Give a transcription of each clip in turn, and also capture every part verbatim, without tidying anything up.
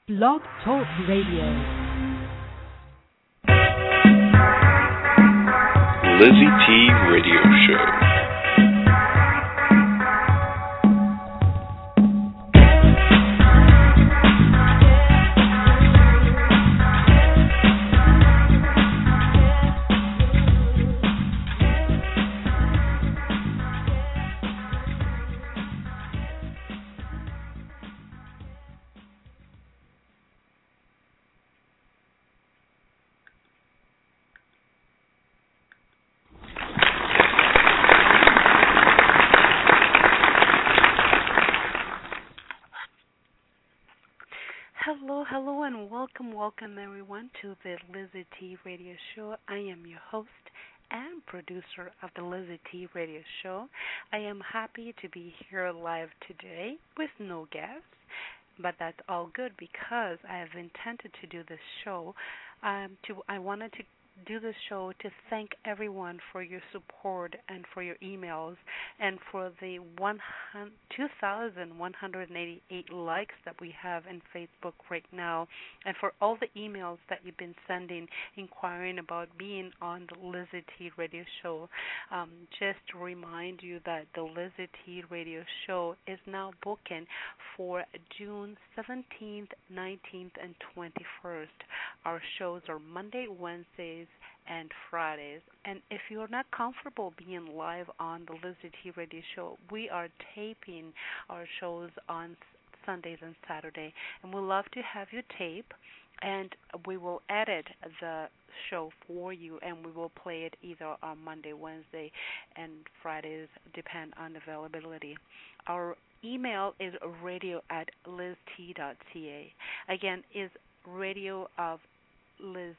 Blog Talk Radio. Lizzie T Radio Show. Hello, hello, and welcome, welcome everyone to the Lizzie T Radio Show. I am your host and producer of the Lizzie T Radio Show. I am happy to be here live today with no guests, but that's all good because I have intended to do this show. Um, to I wanted to do this show to thank everyone for your support and for your emails and for the two thousand one hundred eighty-eight likes that we have in Facebook right now, and for all the emails that you've been sending inquiring about being on the Lizzie T Radio Show. Um, just to remind you that the Lizzie T Radio Show is now booking for June seventeenth, nineteenth, and twenty-first. Our shows are Monday, Wednesdays, and Fridays. And if you're not comfortable being live on the Lizzie T Radio Show, we are taping our shows on Sundays and Saturday. And we'd love to have you tape, and we will edit the show for you, and we will play it either on Monday, Wednesday, and Fridays, depend on availability. Our email is radio at lizt dot c a. Again, is radio of lizt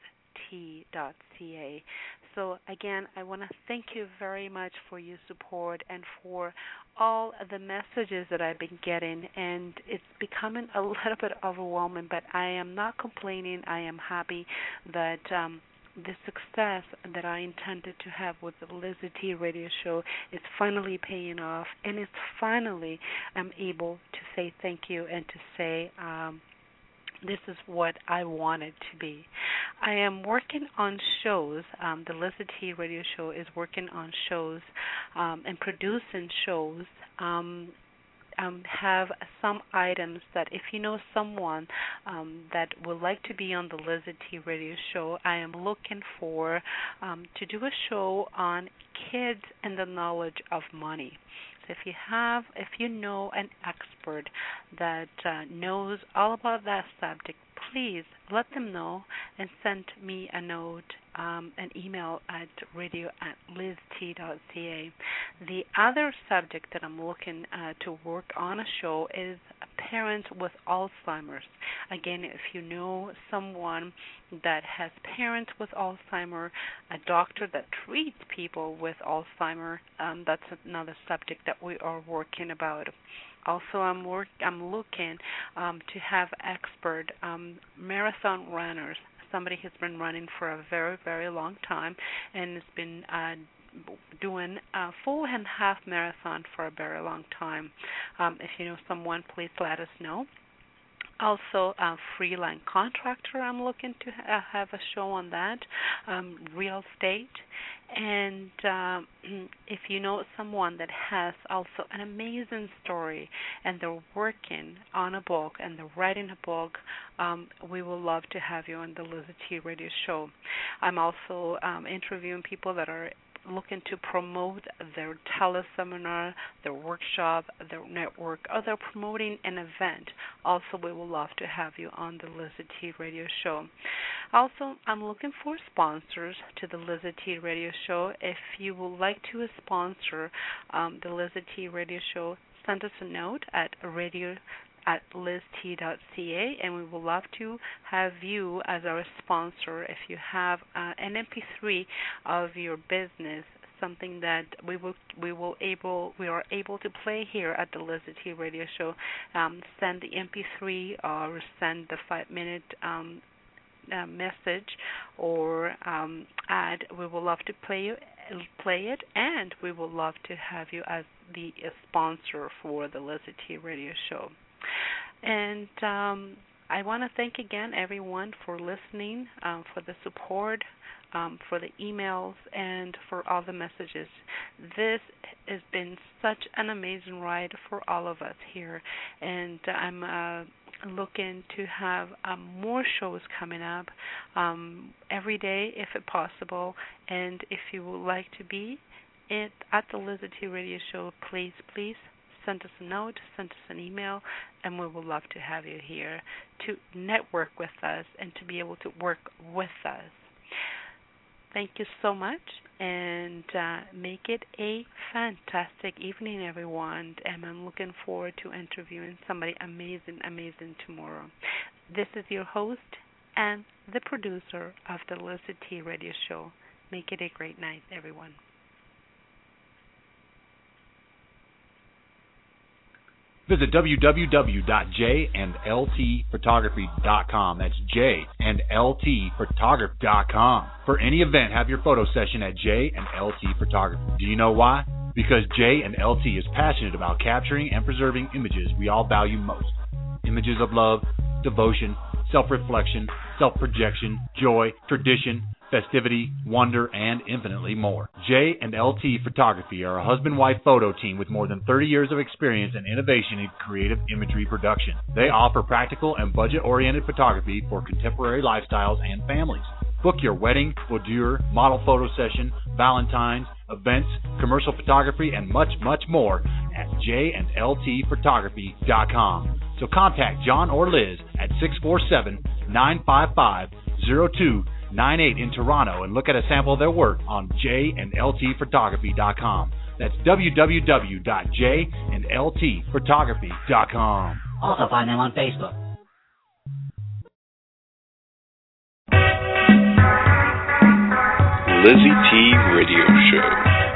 dot c a. So again, I want to thank you very much for your support and for all the messages that I've been getting, and it's becoming a little bit overwhelming, but I am not complaining. I am happy that um, the success that I intended to have with the Lizzie T Radio Show is finally paying off, and it's finally I'm able to say thank you and to say um, this is what I wanted to be. I am working on shows. Um, the Lizzie T Radio Show is working on shows um, and producing shows. Um, um, have some items that if you know someone um, that would like to be on the Lizzie T Radio Show, I am looking for um, to do a show on kids and the knowledge of money. So if you have, if you know an expert that uh, knows all about that subject, please let them know and send me a note, um, an email at radio at lizt dot c a. The other subject that I'm looking uh, to work on a show is parents with Alzheimer's. Again, if you know someone that has parents with Alzheimer, a doctor that treats people with Alzheimer, um, that's another subject that we are working about. Also, I'm work. I'm looking um, to have expert um, marathon runners. Somebody who's been running for a very, very long time and has been uh, doing a full and half marathon for a very long time. Um, if you know someone, please let us know. Also, a freelance contractor, I'm looking to ha- have a show on that, um, real estate. And um, if you know someone that has also an amazing story and they're working on a book and they're writing a book, um, we will love to have you on the Lizzie T Radio Show. I'm also um, interviewing people that are looking to promote their teleseminar, their workshop, their network, or they're promoting an event. Also, we would love to have you on the Lizzie T Radio Show. Also, I'm looking for sponsors to the Lizzie T Radio Show. If you would like to sponsor um, the Lizzie T Radio Show, send us a note at radio at lizt dot c a, and we would love to have you as our sponsor. If you have uh, an M P three of your business, something that we will we will able we are able to play here at the Lizzie T Radio Show, um, send the M P three or send the five minute um, uh, message or um, ad. We would love to play you. play it, and we would love to have you as the uh, sponsor for the Lizzie T Radio Show. And um, I want to thank again everyone for listening, um, for the support, um, for the emails, and for all the messages. This has been such an amazing ride for all of us here, and I'm uh, looking to have um, more shows coming up um, every day if it's possible. And if you would like to be it, at the Lizzie T Radio Show, please, please send us a note, send us an email, and we would love to have you here to network with us and to be able to work with us. Thank you so much, and uh, make it a fantastic evening, everyone. And I'm looking forward to interviewing somebody amazing, amazing tomorrow. This is your host and the producer of the Lizzie T Radio Show. Make it a great night, everyone. Visit w w w dot j and l t photography dot com. That's J and L T photography dot com. For any event, have your photo session at J and L T Photography. Do you know why? Because J and L T is passionate about capturing and preserving images we all value most. Images of love, devotion, self-reflection, self-projection, joy, tradition, festivity, wonder, and infinitely more. J and L T Photography are a husband-wife photo team with more than thirty years of experience and innovation in creative imagery production. They offer practical and budget-oriented photography for contemporary lifestyles and families. Book your wedding, boudoir, model photo session, Valentine's, events, commercial photography, and much, much more at j and l t photography dot com. So contact John or Liz at six four seven, nine five five, zero two nine eight in Toronto and look at a sample of their work on j and l t photography dot com. That's w w w dot j and l t photography dot com. Also find them on Facebook. Lizzie T Radio Show.